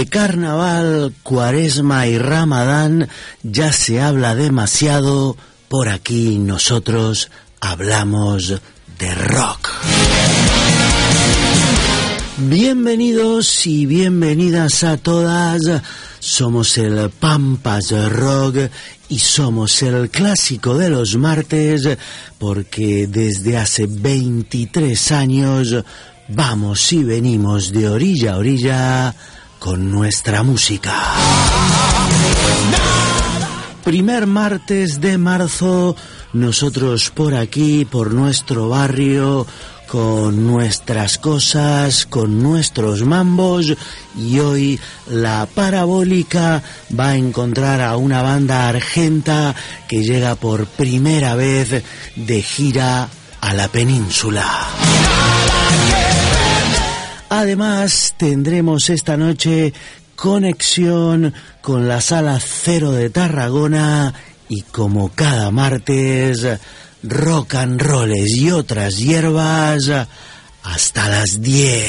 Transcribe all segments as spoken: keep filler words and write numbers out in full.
De carnaval, cuaresma y ramadán ya se habla demasiado. Por aquí nosotros hablamos de rock. Bienvenidos y bienvenidas a todas. Somos el Pampas Rock y somos el clásico de los martes, porque desde hace veintitrés años vamos y venimos de orilla a orilla con nuestra música. Primer martes de marzo, nosotros por aquí, por nuestro barrio, con nuestras cosas, con nuestros mambos, y hoy la Parabólica va a encontrar a una banda argenta que llega por primera vez de gira a la península. Además, tendremos esta noche conexión con la Sala Cero de Tarragona y, como cada martes, rock and rolls y otras hierbas hasta las diez.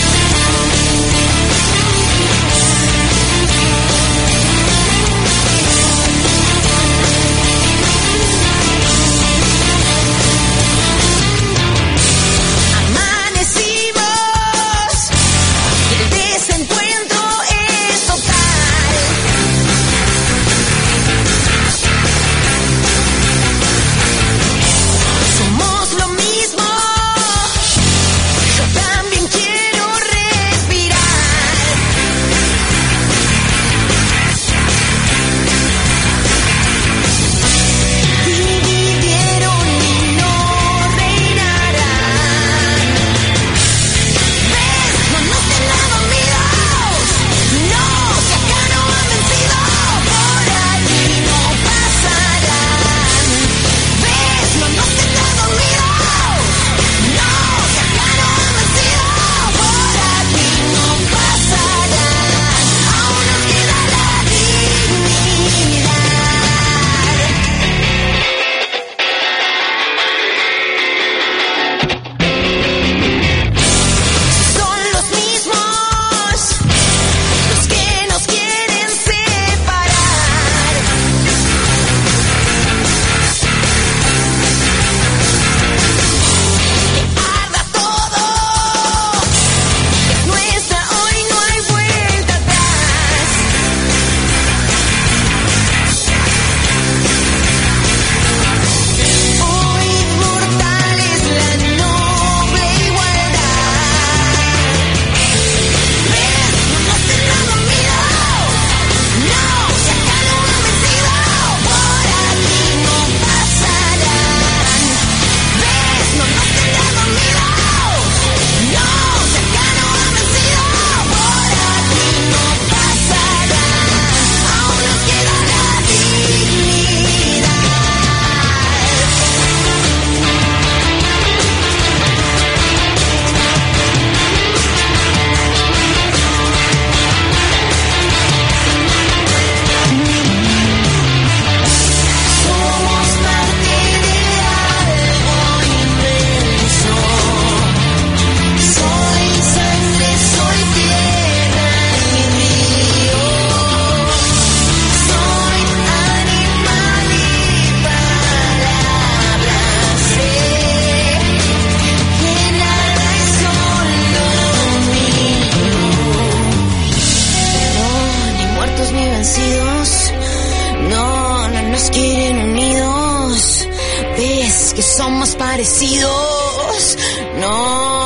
Parecidos, no.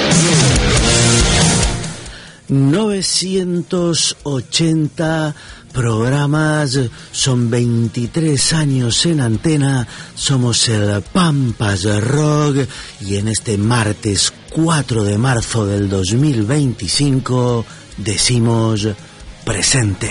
novecientos ochenta programas, son veintitrés años en antena, somos el Pampas Rock y en este martes cuatro de marzo del dos mil veinticinco decimos presente.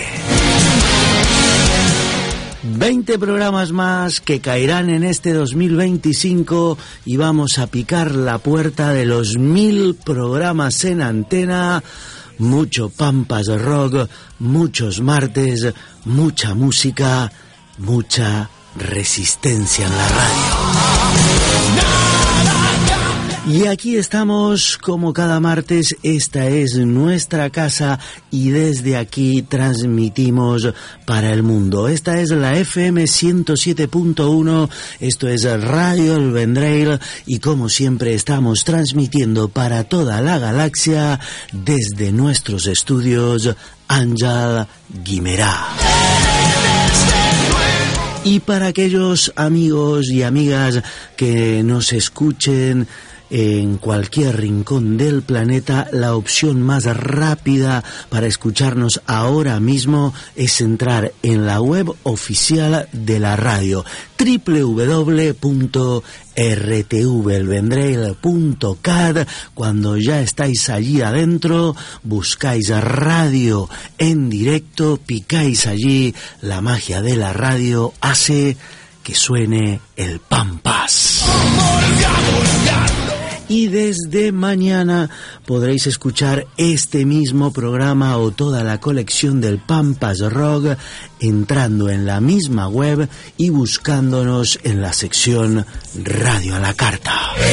veinte programas más que caerán en este dos mil veinticinco y vamos a picar la puerta de los mil programas en antena. Mucho Pampas Rock, muchos martes, mucha música, mucha resistencia en la radio. Y aquí estamos como cada martes, esta es nuestra casa y desde aquí transmitimos para el mundo. Esta es la F M ciento siete punto uno, esto es Radio El Vendrell y como siempre estamos transmitiendo para toda la galaxia desde nuestros estudios Àngel Guimerà. Y para aquellos amigos y amigas que nos escuchen en cualquier rincón del planeta, la opción más rápida para escucharnos ahora mismo es entrar en la web oficial de la radio, doble u doble u doble u punto r t v el vendrell punto cat. Cuando ya estáis allí adentro, buscáis radio en directo, picáis allí, la magia de la radio hace que suene el Pampas. Y desde mañana podréis escuchar este mismo programa o toda la colección del Pampas Rock entrando en la misma web y buscándonos en la sección Radio a la Carta.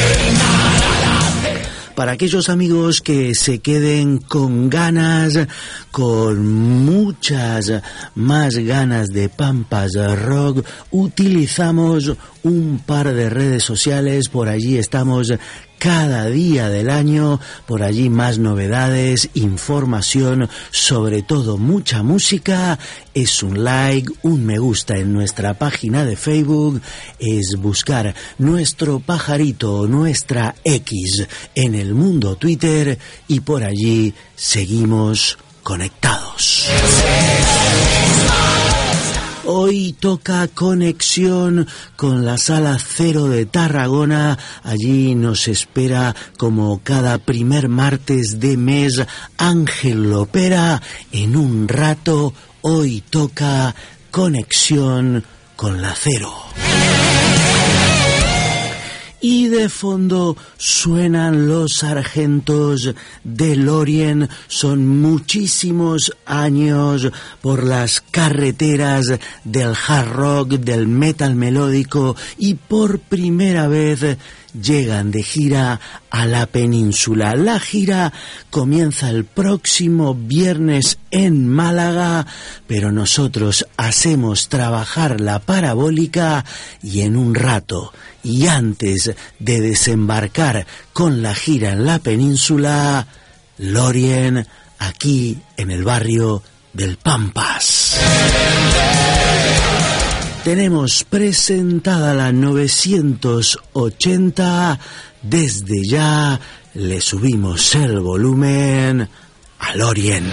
Para aquellos amigos que se queden con ganas, con muchas más ganas de Pampas Rock, utilizamos un par de redes sociales, por allí estamos cada día del año, por allí más novedades, información, sobre todo mucha música. Es un like, un me gusta en nuestra página de Facebook, es buscar nuestro pajarito o nuestra X en el mundo Twitter y por allí seguimos conectados. Hoy toca conexión con la Sala Cero de Tarragona. Allí nos espera, como cada primer martes de mes, Ángel Lopera. En un rato, hoy toca conexión con la Cero. Y de fondo suenan los Sargentos de Lorien. Son muchísimos años por las carreteras del hard rock, del metal melódico y por primera vez llegan de gira a la península. La gira comienza el próximo viernes en Málaga, pero nosotros hacemos trabajar la parabólica y en un rato, y antes de desembarcar con la gira en la península, Lorien aquí en el barrio del Pampas. Tenemos presentada la novecientos ochenta, desde ya le subimos el volumen a Lorien.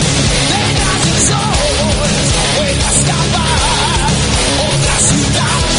Otra ciudad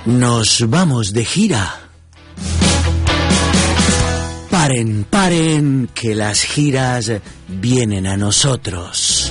Nos vamos de gira. Paren, paren, que las giras vienen a nosotros.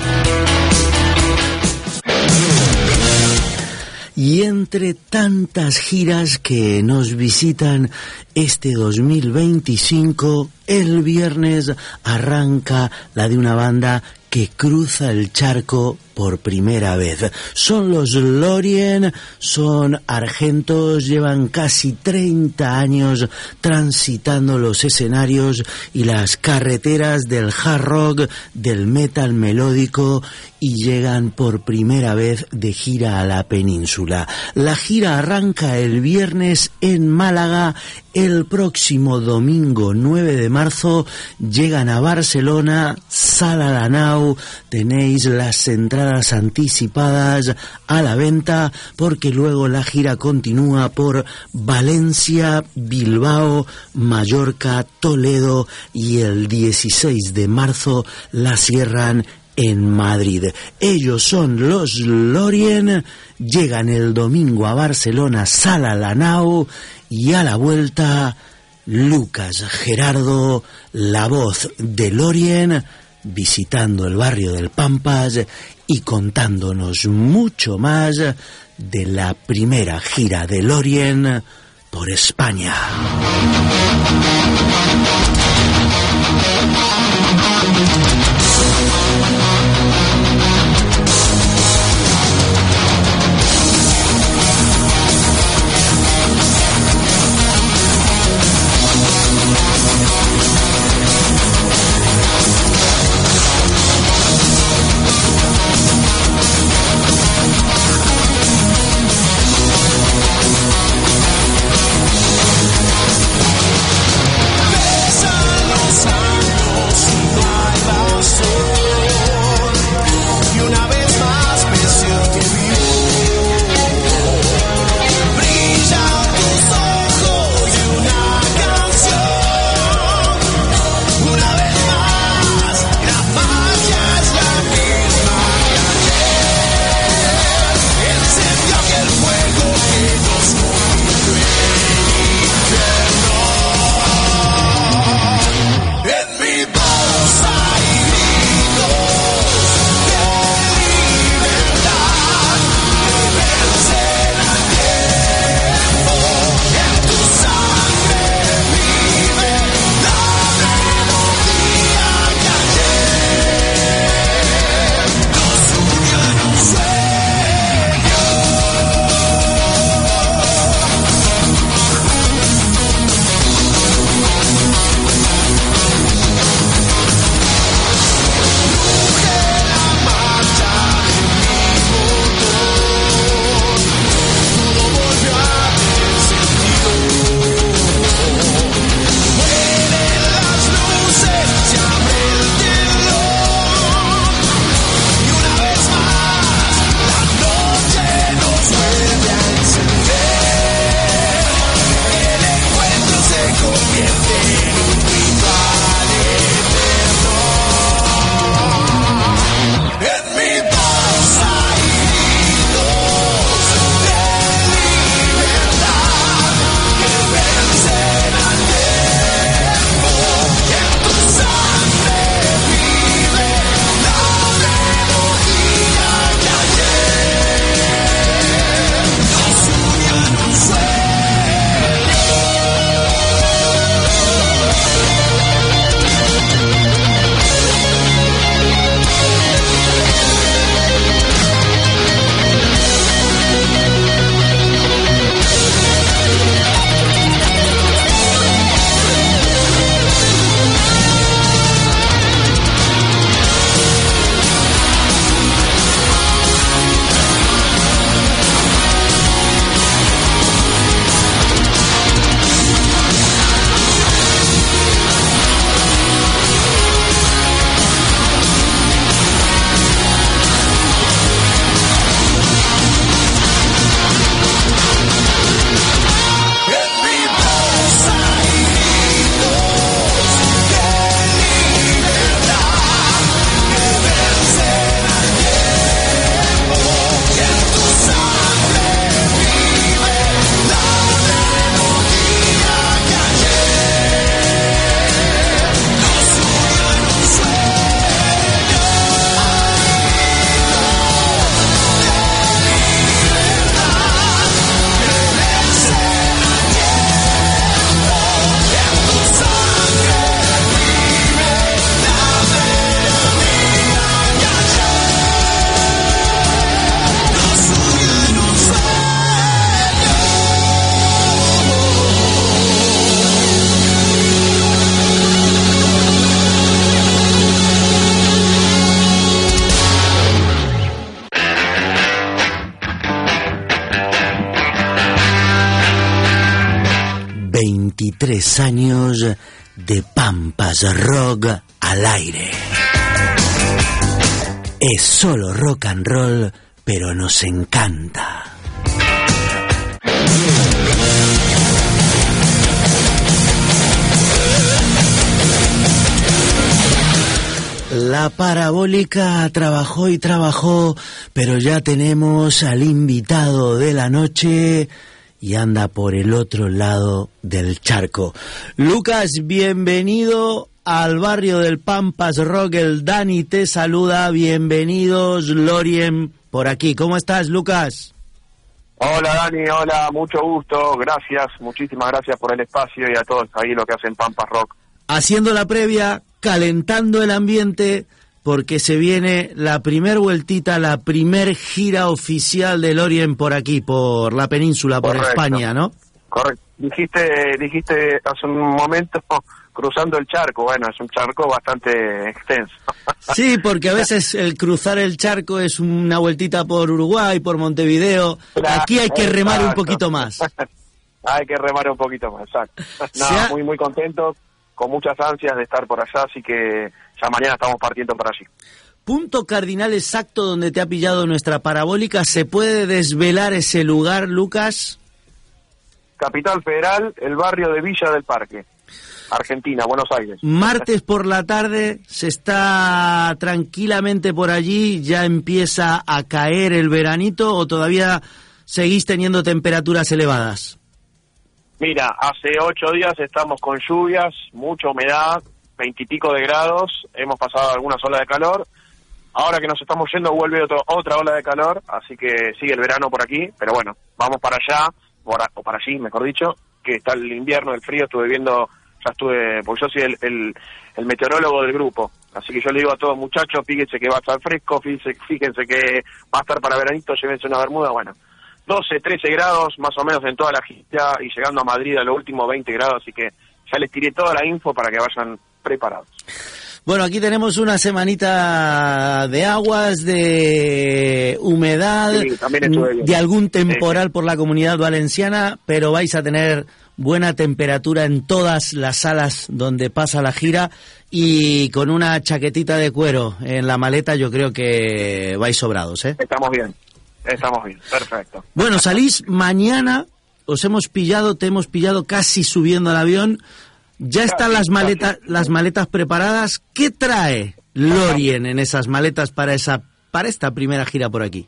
Y entre tantas giras que nos visitan este dos mil veinticinco, el viernes arranca la de una banda que cruza el charco por primera vez. Son los Lorien, son argentos, llevan casi treinta años transitando los escenarios y las carreteras del hard rock, del metal melódico, y llegan por primera vez de gira a la península. La gira arranca el viernes en Málaga. El próximo domingo nueve de marzo llegan a Barcelona, Sala La Nau. Tenéis las entradas anticipadas a la venta, porque luego la gira continúa por Valencia, Bilbao, Mallorca, Toledo, y el dieciséis de marzo la cierran en Madrid. Ellos son los Lorien, llegan el domingo a Barcelona, Sala La Nau, y a la vuelta Lucas Gerardo, la voz de Lorien, visitando el barrio del Pampas y contándonos mucho más de la primera gira de Lorien por España. Pesan los años, no hay veintitrés años de Pampas Rock al aire. Es solo rock and roll, pero nos encanta. La parabólica trabajó y trabajó, pero ya tenemos al invitado de la noche y anda por el otro lado del charco. Lucas, bienvenido al barrio del Pampas Rock. El Dani te saluda. Bienvenidos, Lorien, por aquí. ¿Cómo estás, Lucas? Hola, Dani. Hola, mucho gusto. Gracias, muchísimas gracias por el espacio y a todos ahí lo que hacen Pampas Rock. Haciendo la previa, calentando el ambiente, porque se viene la primer vueltita, la primer gira oficial de Lorien por aquí, por la península, por Correcto. España, ¿no? Correcto. Dijiste, dijiste hace un momento cruzando el charco. Bueno, es un charco bastante extenso. Sí, porque a veces el cruzar el charco es una vueltita por Uruguay, por Montevideo. Claro, aquí hay que remar exacto. un poquito más. Hay que remar un poquito más, exacto. No, ha... muy, muy contentos, con muchas ansias de estar por allá, así que ya mañana estamos partiendo para allí. Punto cardinal exacto donde te ha pillado nuestra parabólica. ¿Se puede desvelar ese lugar, Lucas? Capital Federal, el barrio de Villa del Parque, Argentina, Buenos Aires. Martes por la tarde, se está tranquilamente por allí, ya empieza a caer el veranito, ¿o todavía seguís teniendo temperaturas elevadas? Mira, hace ocho días estamos con lluvias, mucha humedad, veintipico de grados, hemos pasado algunas olas de calor. Ahora que nos estamos yendo vuelve otro, otra ola de calor, así que sigue el verano por aquí, pero bueno, vamos para allá, por, o para allí, mejor dicho, que está el invierno, el frío. Estuve viendo, ya estuve, porque yo soy el, el, el meteorólogo del grupo, así que yo le digo a todos, muchachos, fíjense que va a estar fresco, fíjense, fíjense que va a estar para veranito, llévense una bermuda, bueno. doce, trece grados más o menos en toda la gira y llegando a Madrid a lo último veinte grados, así que ya les tiré toda la info para que vayan preparados. Bueno, aquí tenemos una semanita de aguas, de humedad, sí, de algún temporal sí. por la Comunidad Valenciana, pero vais a tener buena temperatura en todas las salas donde pasa la gira y con una chaquetita de cuero en la maleta yo creo que vais sobrados, ¿eh? Estamos bien. Estamos bien, perfecto. Bueno, salís mañana, os hemos pillado, te hemos pillado casi subiendo al avión. Ya casi, están las maletas, casi. las maletas preparadas. ¿Qué trae Lorien en esas maletas para esa, para esta primera gira por aquí?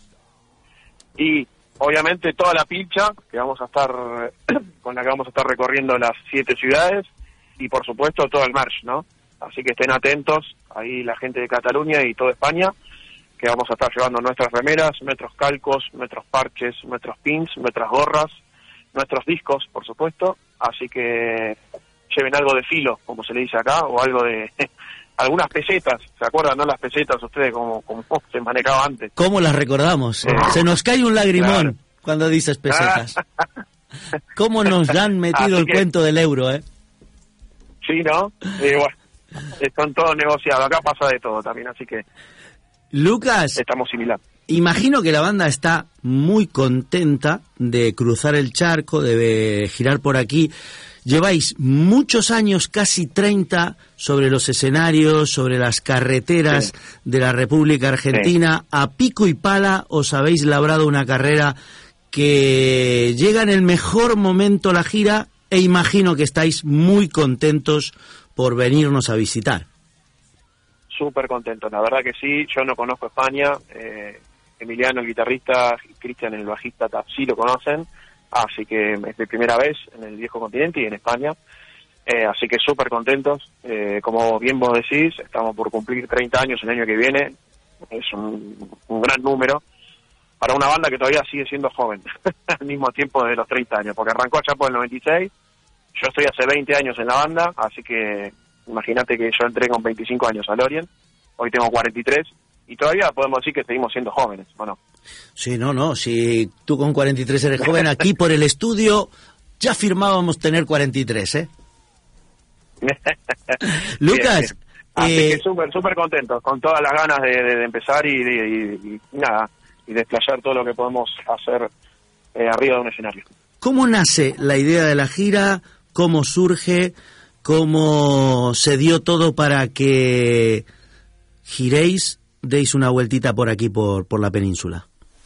Y obviamente toda la pilcha que vamos a estar, con la que vamos a estar recorriendo las siete ciudades y por supuesto todo el merch, ¿no? Así que estén atentos ahí la gente de Cataluña y toda España, que vamos a estar llevando nuestras remeras, nuestros calcos, nuestros parches, nuestros pins, nuestras gorras, nuestros discos, por supuesto, así que lleven algo de filo, como se le dice acá, o algo de... algunas pesetas, ¿se acuerdan, no? Las pesetas, ustedes, como, como se manejaba antes. ¿Cómo las recordamos? Eh, se nos cae un lagrimón claro. cuando dices pesetas. ¿Cómo nos han metido así el que... cuento del euro, eh? Sí, ¿no? Y bueno, están todos negociados, acá pasa de todo también, así que... Lucas, estamos similar. Imagino que la banda está muy contenta de cruzar el charco, de girar por aquí. Lleváis muchos años, casi treinta, sobre los escenarios, sobre las carreteras sí. de la República Argentina. Sí. A pico y pala os habéis labrado una carrera que llega en el mejor momento la gira e imagino que estáis muy contentos por venirnos a visitar. Súper contento, la verdad que sí. Yo no conozco España, eh, Emiliano el guitarrista, Cristian el bajista sí lo conocen, así que es mi primera vez en el viejo continente y en España, eh, así que súper contentos. Eh, como bien vos decís, estamos por cumplir treinta años el año que viene, es un, un gran número para una banda que todavía sigue siendo joven al mismo tiempo de los treinta años, porque arrancó allá por el noventa y seis, yo estoy hace veinte años en la banda, así que imagínate que yo entré con veinticinco años a Lorien, hoy tengo cuarenta y tres, y todavía podemos decir que seguimos siendo jóvenes, ¿o no? Sí, no, no, si tú con cuarenta y tres eres joven, aquí por el estudio ya firmábamos tener cuarenta y tres, ¿eh? Lucas. Bien, bien. Así eh... que súper, súper contentos, con todas las ganas de, de, de empezar y, de, y, y nada, y desplayar todo lo que podemos hacer eh, arriba de un escenario. ¿Cómo nace la idea de la gira? ¿Cómo surge? ¿Cómo se dio todo para que giréis, deis una vueltita por aquí, por, por la península?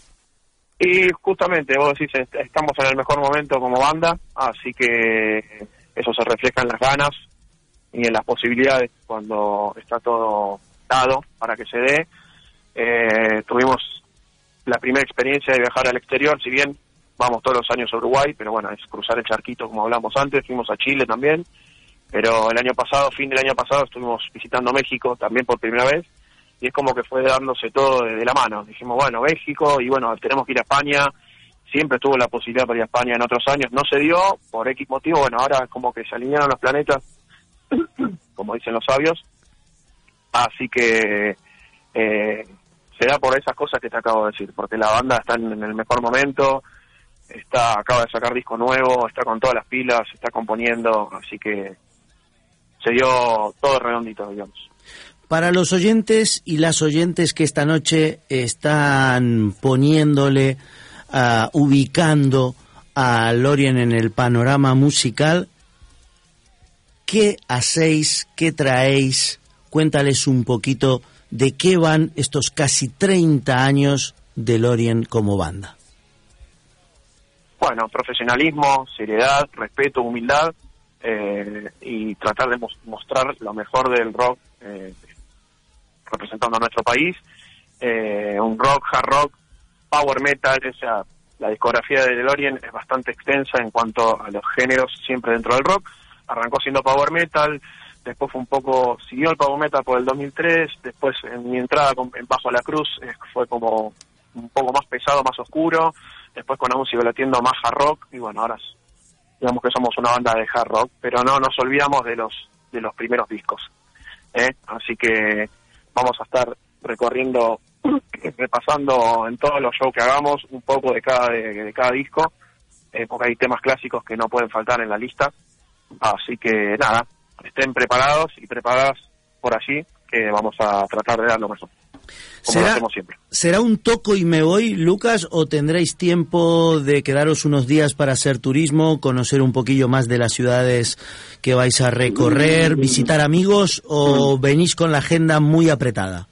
Y justamente, vos decís, estamos en el mejor momento como banda, así que eso se refleja en las ganas y en las posibilidades cuando está todo dado para que se dé. Eh, tuvimos la primera experiencia de viajar al exterior, si bien vamos todos los años a Uruguay, pero bueno, es cruzar el charquito como hablamos antes. Fuimos a Chile también, pero el año pasado, fin del año pasado, estuvimos visitando México también por primera vez, y es como que fue dándose todo de, de la mano. Dijimos, bueno, México, y bueno, tenemos que ir a España. Siempre tuvo la posibilidad para ir a España en otros años, no se dio por X motivo. Bueno, ahora como que se alinearon los planetas, como dicen los sabios, así que eh, se da por esas cosas que te acabo de decir, porque la banda está en, en el mejor momento, está acaba de sacar disco nuevo, está con todas las pilas, está componiendo, así que se dio todo redondito, digamos. Para los oyentes y las oyentes que esta noche están poniéndole, uh, ubicando a Lorien en el panorama musical, ¿qué hacéis? ¿Qué traéis? Cuéntales un poquito de qué van estos casi treinta años de Lorien como banda. Bueno, profesionalismo, seriedad, respeto, humildad, eh, y tratar de mos- mostrar lo mejor del rock, eh, representando a nuestro país. Eh, un rock, hard rock, power metal, o sea, la discografía de Lorien es bastante extensa en cuanto a los géneros siempre dentro del rock. Arrancó siendo power metal, después fue un poco, siguió el power metal por el dos mil tres, después en mi entrada con, en Bajo la Cruz eh, fue como un poco más pesado, más oscuro, después con Aún Sigo Latiendo más hard rock, y bueno, ahora digamos que somos una banda de hard rock, pero no nos olvidamos de los de los primeros discos, ¿eh? Así que vamos a estar recorriendo, repasando en todos los shows que hagamos un poco de cada de, de cada disco, eh, porque hay temas clásicos que no pueden faltar en la lista, así que nada, estén preparados y preparadas por allí, que vamos a tratar de dar lo mejor, como lo hacemos siempre. ¿Será un toco y me voy, Lucas, o tendréis tiempo de quedaros unos días para hacer turismo, conocer un poquillo más de las ciudades que vais a recorrer, visitar amigos, o venís con la agenda muy apretada?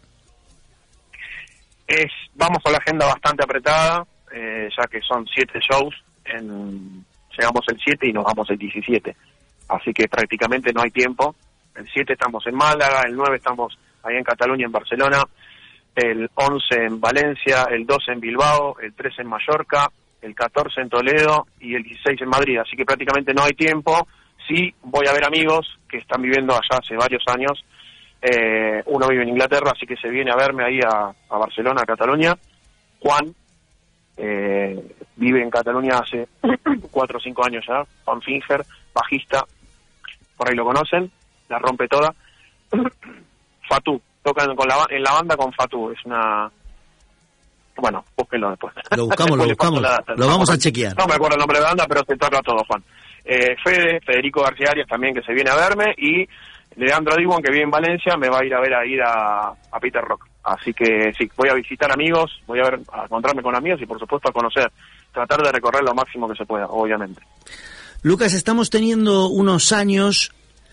Es, vamos con la agenda bastante apretada, eh, ya que son siete shows, en, llegamos el siete y nos vamos el diecisiete, así que prácticamente no hay tiempo. El siete estamos en Málaga, el nueve estamos ahí en Cataluña, en Barcelona, el once en Valencia, el doce en Bilbao, el trece en Mallorca, el catorce en Toledo y el dieciséis en Madrid, así que prácticamente no hay tiempo. Sí, voy a ver amigos que están viviendo allá hace varios años, eh, uno vive en Inglaterra, así que se viene a verme ahí a, a Barcelona, a Cataluña. Juan eh, vive en Cataluña hace cuatro o cinco años ya, Juan Finger, bajista, por ahí lo conocen, la rompe toda. Fatú, tocan con la, en la banda con Fatú, es una... Bueno, búsquenlo después. Lo buscamos, lo buscamos, la, lo vamos a chequear. No me acuerdo el nombre de la banda, pero se toca todo, Juan. Eh, Fede, Federico García Arias también, que se viene a verme, y Leandro Diwan, que vive en Valencia, me va a ir a ver a ir a, a Peter Rock. Así que sí, voy a visitar amigos, voy a, ver, a encontrarme con amigos y por supuesto a conocer, tratar de recorrer lo máximo que se pueda, obviamente. Lucas, estamos teniendo unos años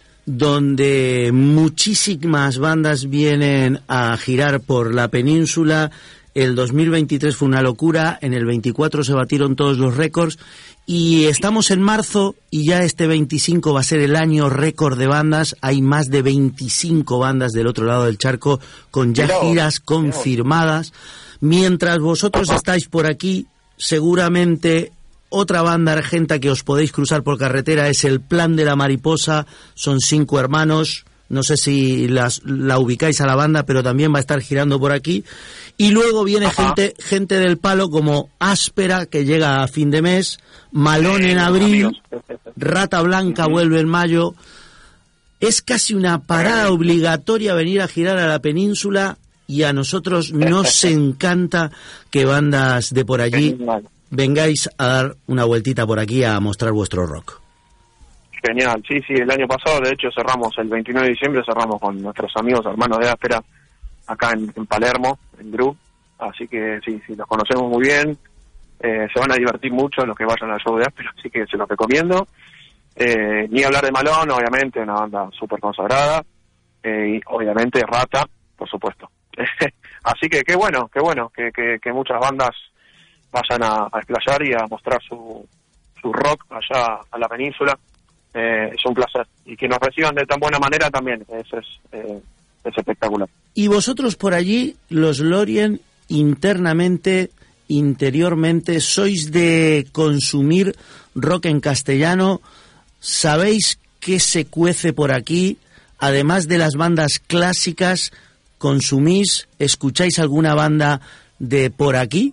donde muchísimas bandas vienen a girar por la península. El dos mil veintitrés fue una locura, en el veinticuatro se batieron todos los récords y estamos en marzo y ya este veinticinco va a ser el año récord de bandas. Hay más de veinticinco bandas del otro lado del charco con ya giras confirmadas. Mientras vosotros estáis por aquí, seguramente otra banda argenta que os podéis cruzar por carretera es el Plan de la Mariposa. Son cinco hermanos, no sé si las, la ubicáis a la banda, pero también va a estar girando por aquí. Y luego viene gente gente del palo como Áspera, que llega a fin de mes, Malón en abril, Rata Blanca vuelve en mayo. Es casi una parada obligatoria venir a girar a la península y a nosotros nos encanta que bandas de por allí vengáis a dar una vueltita por aquí a mostrar vuestro rock. Genial, sí, sí, el año pasado de hecho cerramos, el veintinueve de diciembre cerramos con nuestros amigos hermanos de Áspera acá en, en Palermo, en Gru, así que sí, sí, los conocemos muy bien, Eh, se van a divertir mucho los que vayan al show de Áspero, así que se los recomiendo. Eh, ni hablar de Malón, obviamente, una banda súper consagrada. Eh, y obviamente Rata, por supuesto. Así que qué bueno, qué bueno que, que, que muchas bandas vayan a, a explayar y a mostrar su, su rock allá a la península. Eh, es un placer. Y que nos reciban de tan buena manera también, eso es, eh, es espectacular. Y vosotros por allí, los Lorien, internamente, interiormente, ¿sois de consumir rock en castellano? ¿Sabéis qué se cuece por aquí? Además de las bandas clásicas, ¿consumís, escucháis alguna banda de por aquí?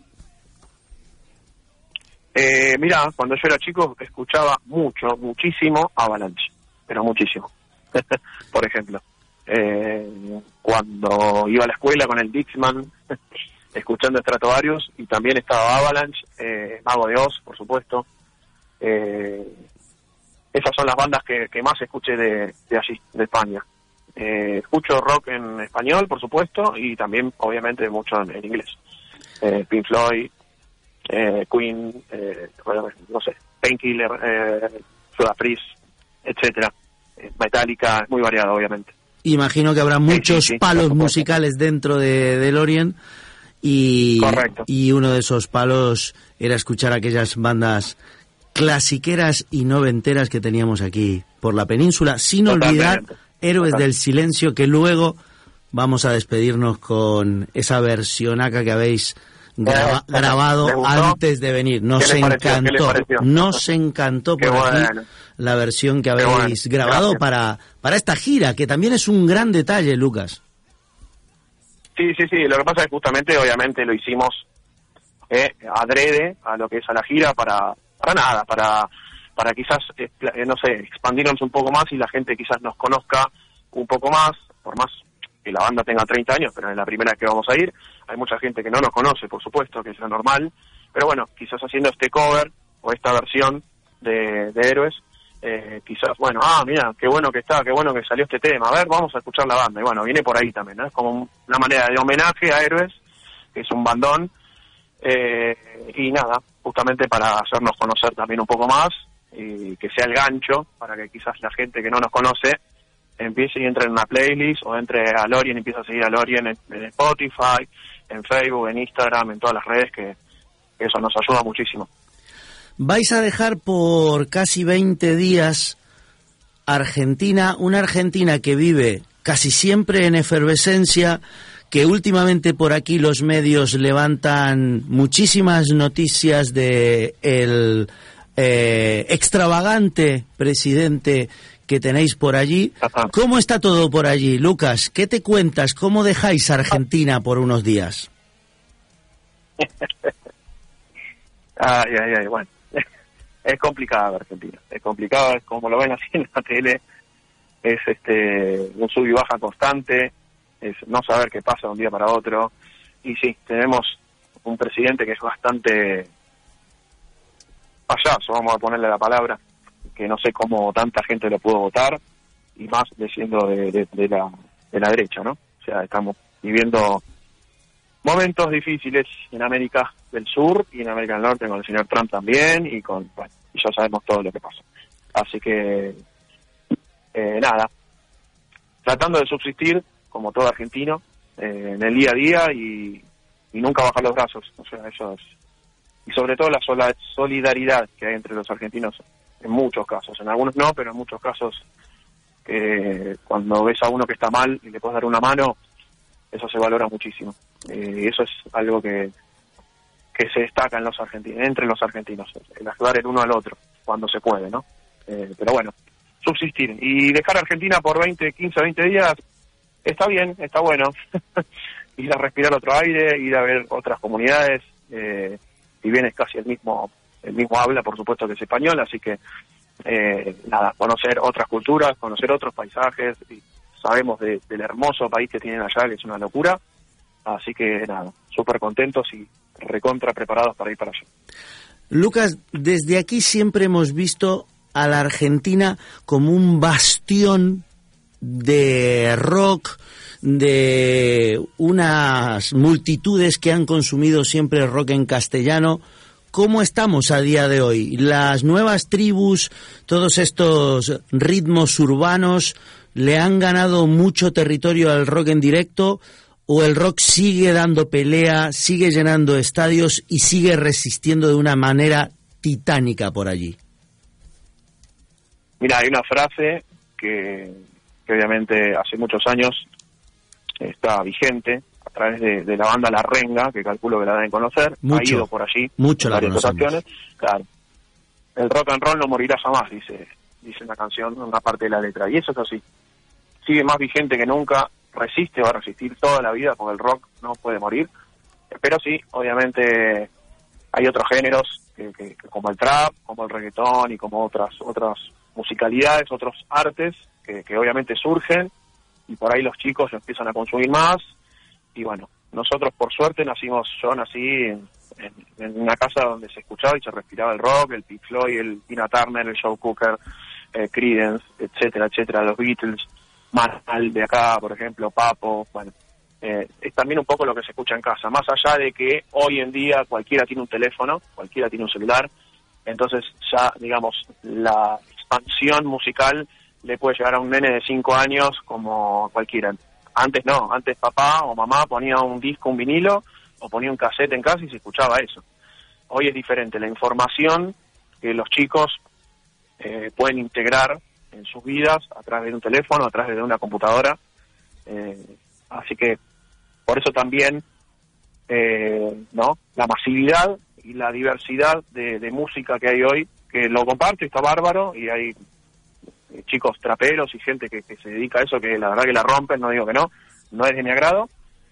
Eh, mira, cuando yo era chico escuchaba mucho, muchísimo Avalanche, pero muchísimo. Por ejemplo, eh, cuando iba a la escuela con el Dixman, escuchando Stratovarius, y también estaba Avalanche, eh, Mago de Oz, por supuesto. Eh, esas son las bandas que, que más escuché de, de allí, de España. Eh, escucho rock en español, por supuesto, y también, obviamente, mucho en, en inglés. Eh, Pink Floyd, eh, Queen, eh, no sé, Painkiller, eh, Judas Priest, etcétera. Eh, Metallica, muy variado, obviamente. Imagino que habrá muchos sí, sí, sí, palos musicales dentro de, de Lorien, y, y uno de esos palos era escuchar aquellas bandas clasiqueras y noventeras que teníamos aquí por la península, sin Totalmente. olvidar Héroes Total. del Silencio, que luego vamos a despedirnos con esa versionaca que habéis graba, eh, grabado antes de venir. Nos encantó, nos encantó por aquí bueno. la versión que habéis bueno. grabado Gracias. para para esta gira, que también es un gran detalle, Lucas. Sí, sí, sí, lo que pasa es que justamente, obviamente, lo hicimos eh, adrede a lo que es a la gira para, para nada, para para quizás, eh, no sé, expandirnos un poco más y la gente quizás nos conozca un poco más, por más que la banda tenga treinta años, pero es la primera vez que vamos a ir. Hay mucha gente que no nos conoce, por supuesto, que es lo normal, pero bueno, quizás haciendo este cover o esta versión de, de Héroes, eh, quizás, bueno, ah, mira, qué bueno que está, qué bueno que salió este tema, a ver, vamos a escuchar la banda, y bueno, viene por ahí también, ¿no? Es como una manera de homenaje a Héroes, que es un bandón, eh, y nada, justamente para hacernos conocer también un poco más, y que sea el gancho, para que quizás la gente que no nos conoce empiece y entre en una playlist, o entre a Lorien y empiece a seguir a Lorien en, en Spotify, en Facebook, en Instagram, en todas las redes, que, que eso nos ayuda muchísimo. Vais a dejar por casi veinte días Argentina, una Argentina que vive casi siempre en efervescencia, que últimamente por aquí los medios levantan muchísimas noticias de el eh, extravagante presidente que tenéis por allí. Ajá. ¿Cómo está todo por allí, Lucas? ¿Qué te cuentas? ¿Cómo dejáis Argentina por unos días? Ay, ay, ay, bueno. Es complicada Argentina, es complicada, es como lo ven así en la tele, es este un sub y baja constante, es no saber qué pasa de un día para otro, y sí, tenemos un presidente que es bastante payaso, vamos a ponerle la palabra, que no sé cómo tanta gente lo pudo votar, y más de siendo de, de, de la de la derecha, ¿no? O sea, estamos viviendo momentos difíciles en América del Sur y en América del Norte, con el señor Trump también, y con, bueno, y ya sabemos todo lo que pasa. Así que, eh, nada, tratando de subsistir, como todo argentino, eh, en el día a día, y, y nunca bajar los brazos, o sea, eso es, y sobre todo la sola, solidaridad que hay entre los argentinos, en muchos casos, en algunos no, pero en muchos casos, que cuando ves a uno que está mal y le puedes dar una mano, eso se valora muchísimo. Eh, y eso es algo que que se destaca en los argentinos, entre los argentinos, el ayudar el uno al otro cuando se puede, ¿no? Eh, pero bueno, subsistir y dejar Argentina por veinte, quince, veinte días está bien, está bueno. Ir a respirar otro aire, ir a ver otras comunidades, eh, si bien es casi el mismo el mismo habla, por supuesto, que es español, así que eh, nada, conocer otras culturas, conocer otros paisajes, y sabemos de, del hermoso país que tienen allá, que es una locura. Así que nada, súper contentos y recontra preparados para ir para allá. Lucas, desde aquí siempre hemos visto a la Argentina como un bastión de rock, de unas multitudes que han consumido siempre rock en castellano. ¿cómo estamos a día de hoy? Las nuevas tribus, todos estos ritmos urbanos, ¿le han ganado mucho territorio al rock en directo o el rock sigue dando pelea, sigue llenando estadios y sigue resistiendo de una manera titánica por allí? Mira, hay una frase que, que obviamente hace muchos años está vigente, a través de, de la banda La Renga, que calculo que la deben conocer, mucho, ha ido por allí mucho en la varias conocemos. ocasiones. Claro, el rock and roll no morirá jamás, dice dice la canción, una parte de la letra, y eso es así. Sigue más vigente que nunca, resiste, va a resistir toda la vida, porque el rock no puede morir, pero sí, obviamente hay otros géneros, que, que, que como el trap, como el reggaetón y como otras otras musicalidades, otros artes, que, que obviamente surgen, y por ahí los chicos lo empiezan a consumir más. Y bueno, nosotros por suerte nacimos, yo nací en, en, en una casa donde se escuchaba y se respiraba el rock, el Pink Floyd, el Tina Turner, el Joe Cocker, eh, Creedence, etcétera, etcétera, los Beatles, Marshall de acá, por ejemplo, Papo. Bueno, eh, es también un poco lo que se escucha en casa, más allá de que hoy en día cualquiera tiene un teléfono, cualquiera tiene un celular, entonces ya, digamos, la expansión musical le puede llegar a un nene de cinco años como cualquiera. Antes no, antes papá o mamá ponía un disco, un vinilo, o ponía un cassette en casa y se escuchaba eso. Hoy es diferente, la información que los chicos eh, pueden integrar en sus vidas a través de un teléfono, a través de una computadora. Eh, así que por eso también eh, no la masividad y la diversidad de, de música que hay hoy, que lo comparto y está bárbaro, y hay chicos traperos y gente que, que se dedica a eso, que la verdad que la rompen, no digo que no, no es de mi agrado,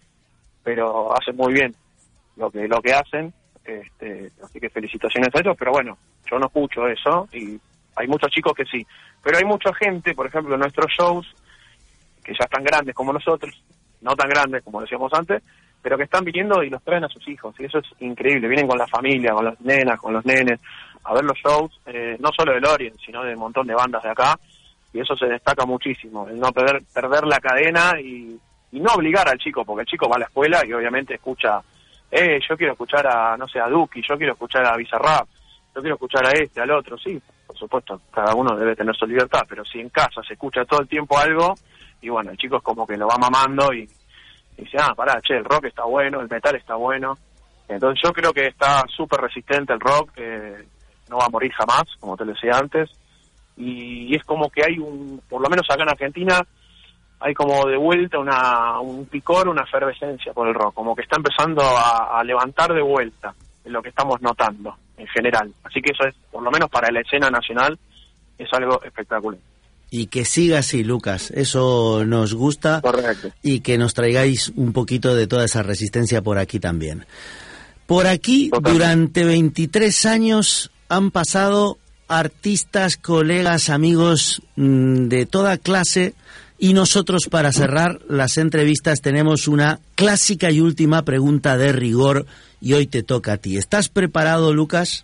pero hacen muy bien lo que lo que hacen, este, así que felicitaciones a ellos, pero bueno, yo no escucho eso, y hay muchos chicos que sí, pero hay mucha gente, por ejemplo, en nuestros shows, que ya están grandes como nosotros, no tan grandes como decíamos antes, pero que están viniendo y los traen a sus hijos, y eso es increíble, vienen con la familia, con las nenas, con los nenes, a ver los shows, eh, no solo de Lorien, sino de un montón de bandas de acá, y eso se destaca muchísimo, el no perder, perder la cadena y, y no obligar al chico, porque el chico va a la escuela y obviamente escucha, eh, yo quiero escuchar a, no sé, a Duki, yo quiero escuchar a Bizarrap, yo quiero escuchar a este, al otro, sí, por supuesto, cada uno debe tener su libertad, pero si en casa se escucha todo el tiempo algo, y bueno, el chico es como que lo va mamando y, y dice, ah, pará, che, el rock está bueno, el metal está bueno, entonces yo creo que está súper resistente el rock, eh, no va a morir jamás, como te lo decía antes, y es como que hay un, por lo menos acá en Argentina, hay como de vuelta una, un picor, una efervescencia por el rock, como que está empezando a, a levantar de vuelta, en lo que estamos notando en general, así que eso es, por lo menos para la escena nacional, es algo espectacular. Y que siga así, Lucas, eso nos gusta. Correcto. Y que nos traigáis un poquito de toda esa resistencia por aquí también. Por aquí, totalmente, durante veintitrés años han pasado artistas, colegas, amigos mmm, de toda clase, y nosotros, para cerrar las entrevistas, tenemos una clásica y última pregunta de rigor, y hoy te toca a ti. ¿Estás preparado, Lucas?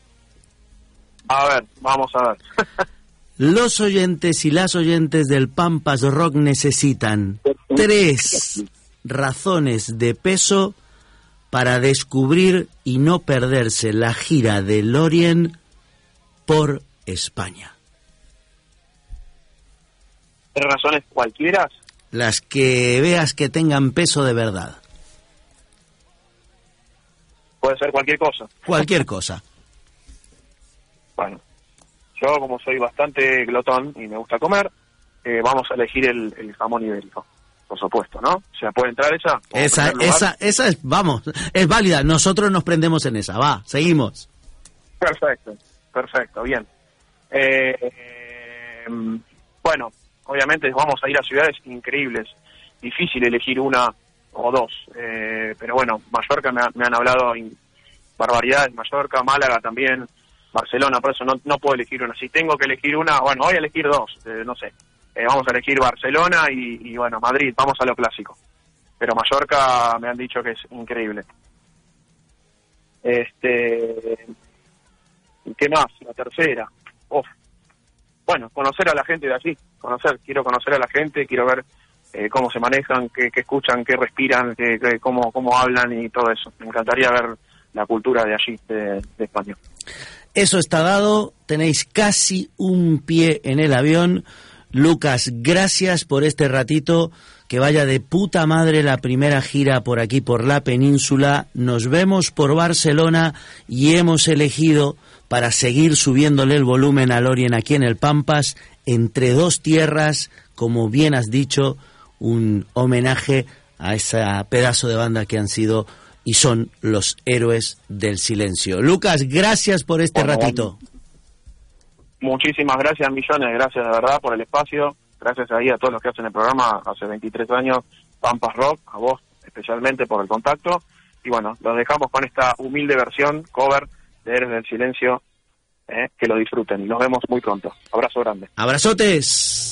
A ver, vamos a ver. Los oyentes y las oyentes del Pampas Rock necesitan tres razones de peso para descubrir y no perderse la gira de Lorien por España. ¿Tres razones cualquiera? Las que veas que tengan peso de verdad. Puede ser cualquier cosa. Cualquier cosa. Bueno, yo como soy bastante glotón y me gusta comer, eh, vamos a elegir el, el jamón ibérico, por supuesto, ¿no? O sea, ¿puede entrar esa? Esa, esa, esa es, vamos, es válida. Nosotros nos prendemos en esa. Va, seguimos. Perfecto, perfecto, bien. Eh, eh, bueno, obviamente vamos a ir a ciudades increíbles. Difícil elegir una o dos, eh, pero bueno, Mallorca me, ha, me han hablado barbaridades, Mallorca, Málaga también, Barcelona, por eso no, no puedo elegir una. Si tengo que elegir una, bueno, voy a elegir dos, eh, no sé. Eh, vamos a elegir Barcelona y, y, bueno, Madrid, vamos a lo clásico. Pero Mallorca me han dicho que es increíble. Este, ¿qué más? La tercera. Uf. Bueno, conocer a la gente de allí, conocer, quiero conocer a la gente, quiero ver eh, cómo se manejan, qué, qué escuchan, qué respiran, qué, qué, cómo, cómo hablan y todo eso. Me encantaría ver la cultura de allí, de, de España. Eso está dado, tenéis casi un pie en el avión. Lucas, gracias por este ratito, que vaya de puta madre la primera gira por aquí, por la península. Nos vemos por Barcelona y hemos elegido, para seguir subiéndole el volumen al Orient aquí en el Pampas, Entre dos tierras, como bien has dicho, un homenaje a ese pedazo de banda que han sido y son los héroes del silencio. Lucas, gracias por este bueno, ratito. Muchísimas gracias, millones de gracias de verdad por el espacio. Gracias ahí a todos los que hacen el programa hace veintitrés años, Pampas Rock, a vos especialmente por el contacto. Y bueno, los dejamos con esta humilde versión, cover de Héroes del Silencio. Eh, que lo disfruten y nos vemos muy pronto. Abrazo grande. Abrazotes.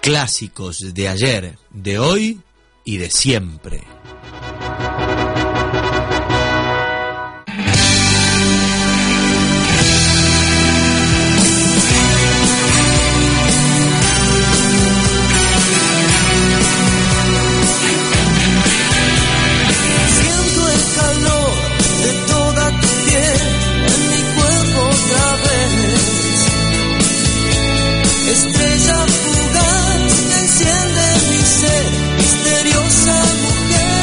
clásicos de ayer, de hoy y de siempre. Estrella fugaz, enciende mi ser, misteriosa mujer.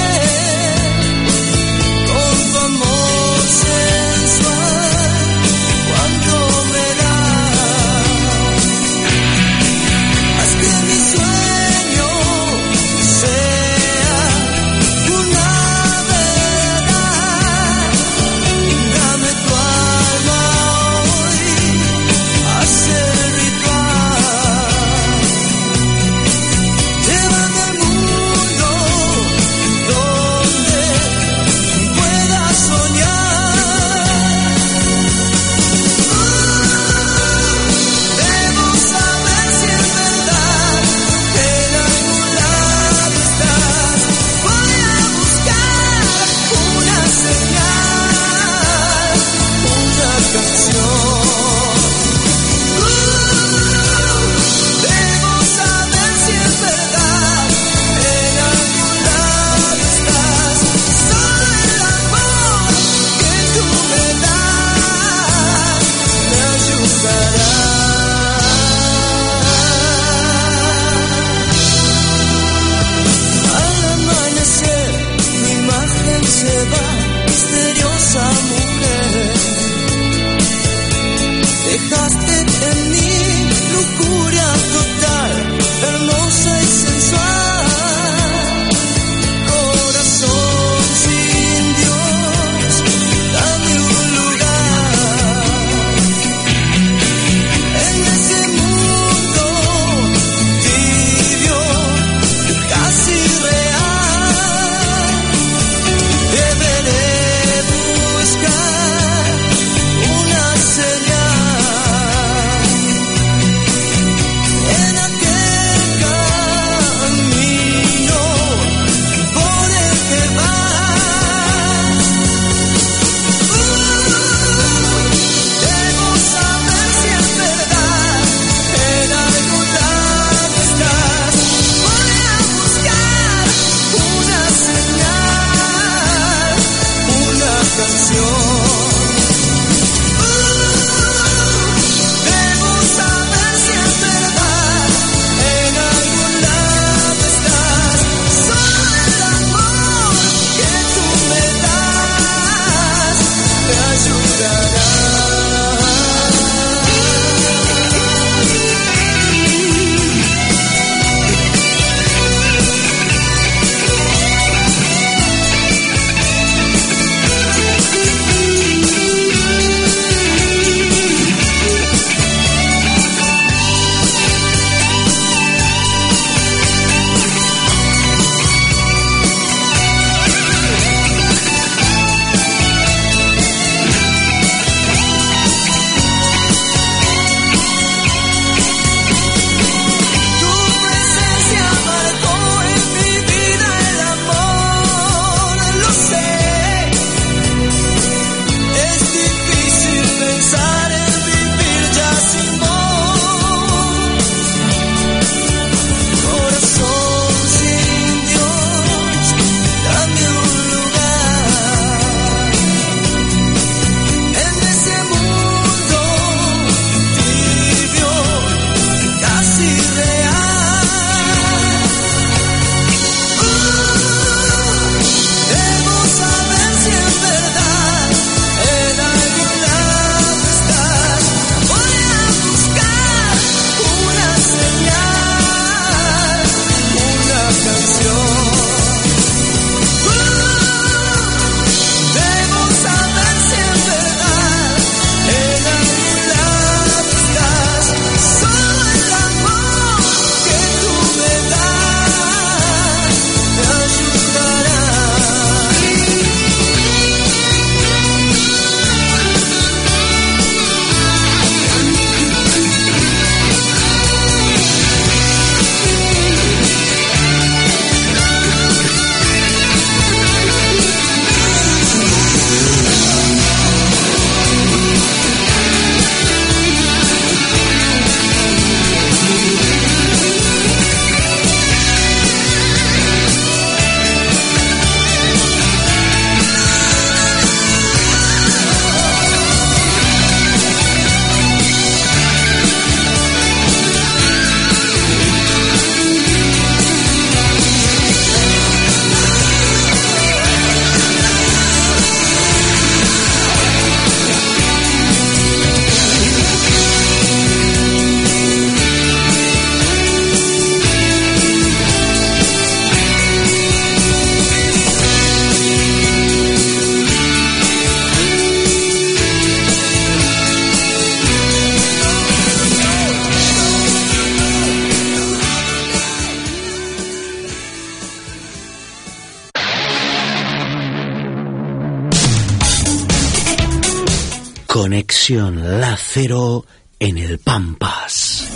Conexión La Cero en el Pampas.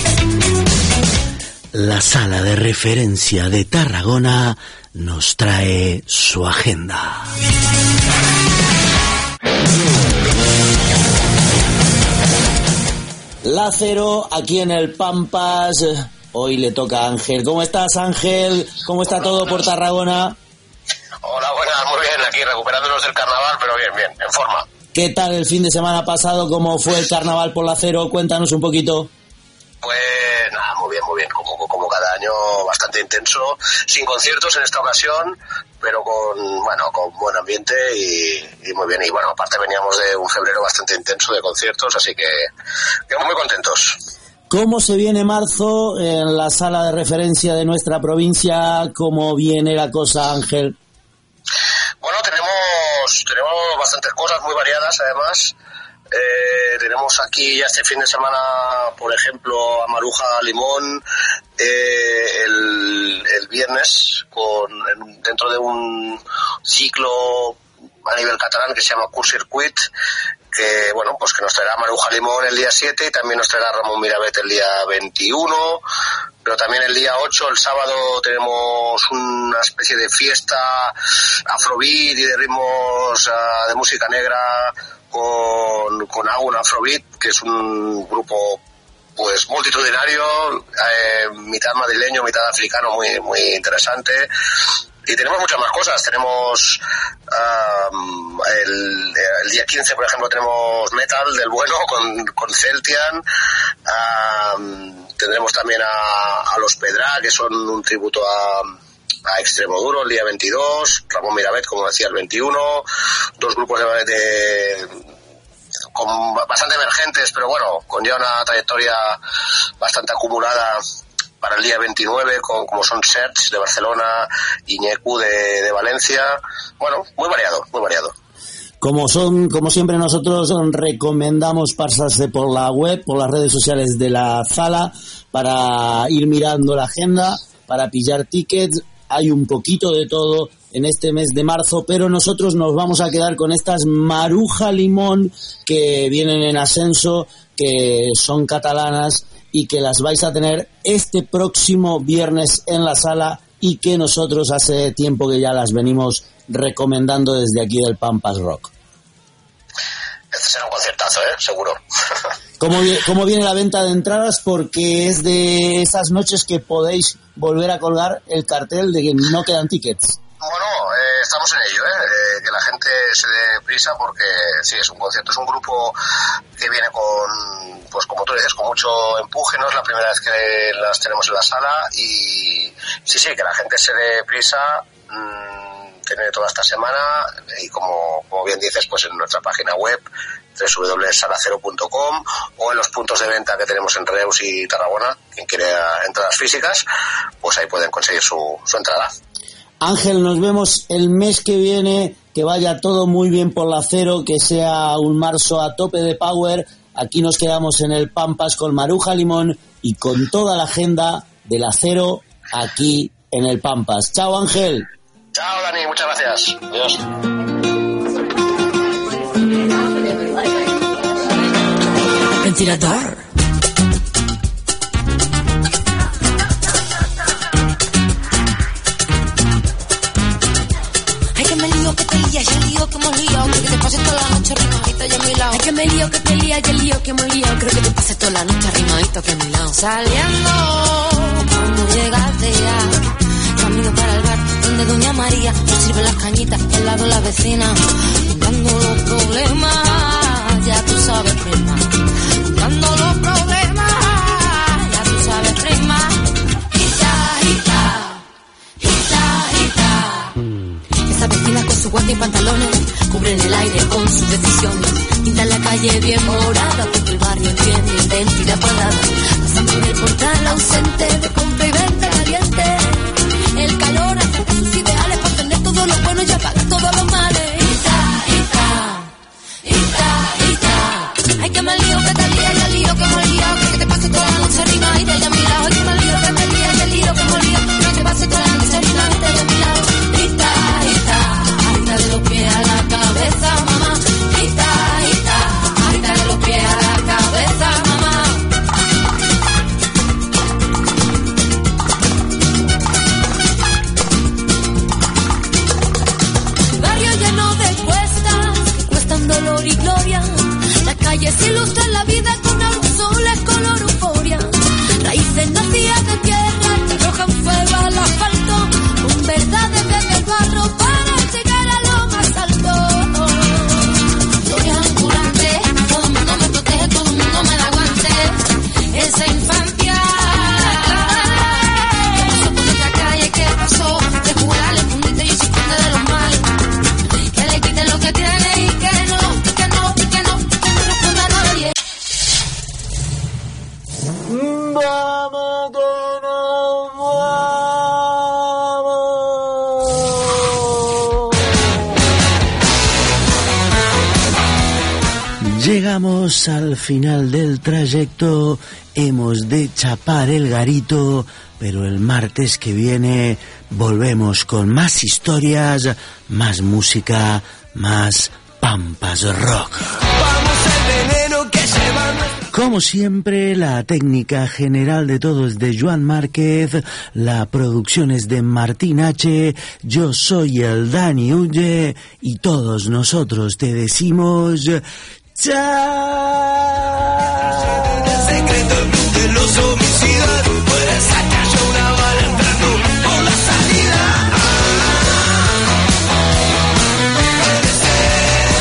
La sala de referencia de Tarragona nos trae su agenda. La Cero aquí en el Pampas. Hoy le toca a Ángel. ¿Cómo estás, Ángel? ¿Cómo está todo por Tarragona? Hola, buenas, muy bien, aquí recuperándonos del carnaval, pero bien, bien, en forma. ¿Qué tal el fin de semana pasado? ¿Cómo fue el carnaval por La Cero? Cuéntanos un poquito. Pues nada, muy bien, muy bien, como, como cada año, bastante intenso, sin conciertos en esta ocasión, pero con, bueno, con buen ambiente y, y muy bien. Y bueno, aparte veníamos de un febrero bastante intenso de conciertos, así que quedamos muy contentos. ¿Cómo se viene marzo en la sala de referencia de nuestra provincia? ¿Cómo viene la cosa, Ángel? Bueno, tenemos, tenemos bastantes cosas muy variadas, además. Eh, tenemos aquí ya este fin de semana, por ejemplo, a Maruja Limón, eh, el, el viernes, con dentro de un ciclo a nivel catalán que se llama Court Circuit, que bueno, pues que nos traerá Maruja Limón el día siete y también nos traerá Ramón Miravet el día veintiuno, pero también el día ocho, el sábado, tenemos una especie de fiesta afrobeat y de ritmos uh, de música negra con, con Agun Afrobeat, que es un grupo pues multitudinario, eh, mitad madrileño, mitad africano, muy, muy interesante. Y tenemos muchas más cosas. Tenemos um, el, el día quince, por ejemplo, tenemos metal del bueno con, con Celtian. Um, tendremos también a, a Los Pedra, que son un tributo a, a Extremoduro el día veintidós. Ramón Miravet, como decía, el veintiuno. Dos grupos de, de con bastante emergentes, pero bueno, con ya una trayectoria bastante acumulada para el día veintinueve, con, como son Search de Barcelona, Iñecu de, de Valencia. Bueno, muy variado, muy variado. Como son, como siempre nosotros recomendamos pasarse por la web, por las redes sociales de la sala, para ir mirando la agenda, para pillar tickets. Hay un poquito de todo en este mes de marzo, pero nosotros nos vamos a quedar con estas Maruja Limón que vienen en ascenso, que son catalanas y que las vais a tener este próximo viernes en la sala y que nosotros hace tiempo que ya las venimos recomendando desde aquí del Pampas Rock. Este será un conciertazo, ¿eh? Seguro. ¿Cómo, ¿Cómo viene la venta de entradas? Porque es de esas noches que podéis volver a colgar el cartel de que no quedan tickets. Bueno, eh, estamos en ello, ¿eh? eh, que la gente se dé prisa porque sí, es un concierto, es un grupo que viene con, pues como tú dices, con mucho empuje, no es la primera vez que las tenemos en la sala y sí, sí, que la gente se dé prisa, mmm, tiene toda esta semana y como, como bien dices, pues en nuestra página web doble u doble u doble u punto sala cero punto com o en los puntos de venta que tenemos en Reus y Tarragona, quien quiere entradas físicas, pues ahí pueden conseguir su, su entrada. Ángel, nos vemos el mes que viene, que vaya todo muy bien por La Cero, que sea un marzo a tope de power. Aquí nos quedamos en el Pampas con Maruja Limón y con toda la agenda de La Cero aquí en el Pampas. Chao, Ángel. Chao, Dani, muchas gracias. Adiós. Ventilador. Que te lías, el lío que hemos liado, creo que te pase toda la noche arrimadito y a mi lado. Ay, que me lío, que te lías, y el lío que hemos liado, creo que te pase toda la noche arrimadito que a mi lado. Saliendo, cuando llegaste ya, camino para el bar donde Doña María nos sirve las cañitas, al lado la vecina, contando los problemas, ya tú sabes, prima, contando los problemas, ya tú sabes, prima. Hita, hita, hita, hita. Esa vecina con su guante y pantalones cubren el aire con sus decisiones. Pinta la calle bien morada porque el barrio tiene identidad parada. Pasando en el portal ausente de compra y venta caliente. El calor acerca sus ideales para entender todo lo bueno y apagar todos los males. Ita, ita, ita, ita. Ay, que me lío, que te lío, ya lío, que me lío. Que te pase toda la noche arriba y de ella a mi lado. Ay, que me lío, que te lío, ya lío, que me lío. Que te pase toda la noche arriba y de ella a mi lado. Ita, ita, ita de los pies a la cabeza, mamá. Ita, ita. Oye, si ilustra la vida con azules color euforia, raíces nacidas de tierra que arrojan fuego al asfalto, con verdades desde el barro para llegar a lo más alto. Soy ambulante, todo el mundo me protege, todo el mundo me da guante. Esa infancia que pasó por nuestra calle, que pasó de jugar al escondite, yo soy conde de los males. Que le quiten lo que tiene y que no, y que no, y que no, y que no responda a nadie. Vamos que nos vamos. Llegamos al final del trayecto, hemos de chapar el garito, pero el martes que viene volvemos con más historias, más música, más Pampas Rock. Vamos al veneno que lleva nuestra... Como siempre, la técnica general de todo es de Joan Márquez, la producción es de Martín H., yo soy el Dani Ulle y todos nosotros te decimos ¡chao! El secreto de los homicidas puede sacar yo una bala entrando por la salida. Puede ser.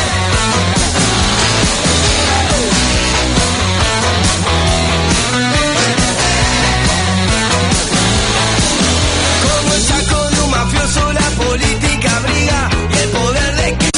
Como el saco de un mafioso, la política briga y el poder de que...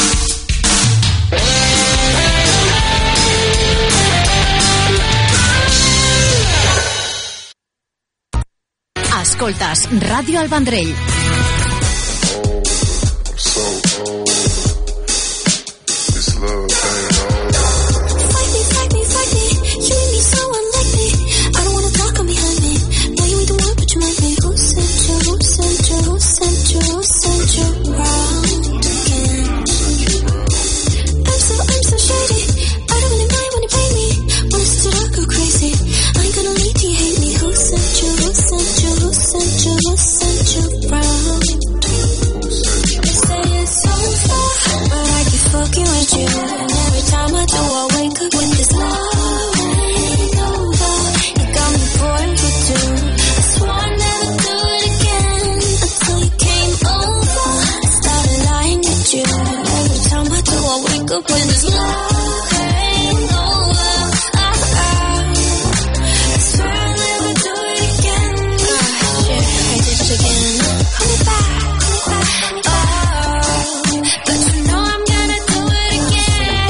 Escoltes Ràdio El Vendrell. Oh, I'm so old. This love ain't old. Fight me, fight me, fight me. You and me so unlike me. I don't wanna talk on behind me. Know you ain't the one, but you might be. Who sent you? Who sent you? Who sent you? Who sent you round again? I'm so, I'm so shady. I don't really mind when you pay me. When it's too dark, go crazy. I ain't gonna leave till you hate me. Who sent you? Who sent you? Who sent you? Who sent you round? They say it's over, but I keep fucking with you. And every time I do, I wake up with this love ain't over. You got me bored with two. I swore I'd never do it again until you came over. I started lying at you. And every time I do, I wake up with this love ain't over. Ah, ah. I swear I'll never do it again. Ah, shit, I did it again. Call me back, call me back. Oh, but you know I'm gonna do it again.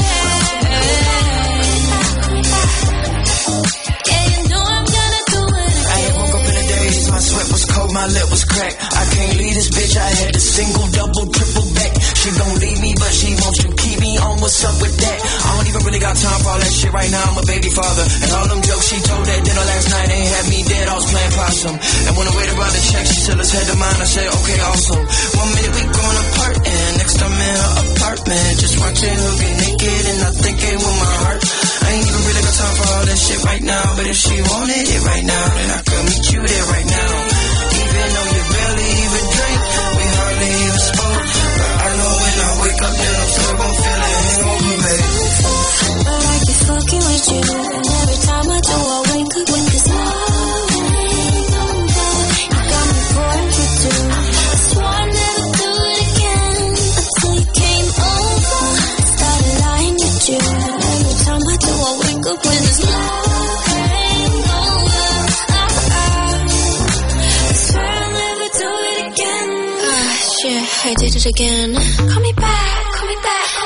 Yeah, you know I'm gonna do it I again. woke up in the days, my sweat was cold, my lip was cracked. I can't leave this bitch, I had to single, double, triple back. She don't leave me, but she wants to keep me on. What's up with that? I don't even really got time for all that shit right now. I'm a baby father, and all them jokes she told at dinner last night ain't had me dead. I was playing possum, and when I waited about the check, she said let's head to mine. I said okay, awesome. One minute we going apart, and next I'm in her apartment, just watching her get naked, and I think it with my heart. I ain't even really got time for all that shit right now, but if she wanted it right now, then I could meet you there right now. Even though you barely even drink, we hardly even spoke, but I know when I wake up, then I'm still gon' feel it hangover, babe. But I keep fucking with you. And every time I do, I wake up with this love ain't over. You got me bored with two. I swore I'd never do it again until you came over. I started lying at you. And every time I do, I wake up with this love ain't over. Ah, ah. I swear I'll never do it again. Ah, shit, I did it again. Call me back, call me back.